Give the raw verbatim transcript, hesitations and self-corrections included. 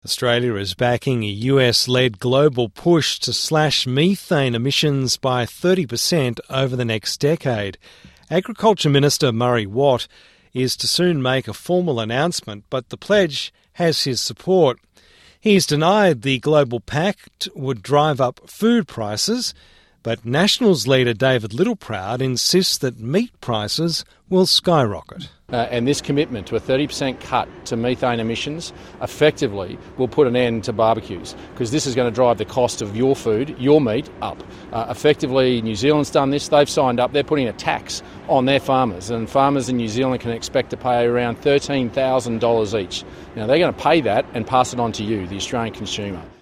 Australia is backing a U S-led global push to slash methane emissions by thirty percent over the next decade. Agriculture Minister Murray Watt is to soon make a formal announcement, but the pledge has his support. He's denied the global pact would drive up food prices, but Nationals leader David Littleproud insists that meat prices will skyrocket. Uh, and this commitment to a thirty percent cut to methane emissions effectively will put an end to barbecues, because this is going to drive the cost of your food, your meat, up. Uh, effectively, New Zealand's done this. They've signed up. They're putting a tax on their farmers, and farmers in New Zealand can expect to pay around thirteen thousand dollars each. Now, they're going to pay that and pass it on to you, the Australian consumer.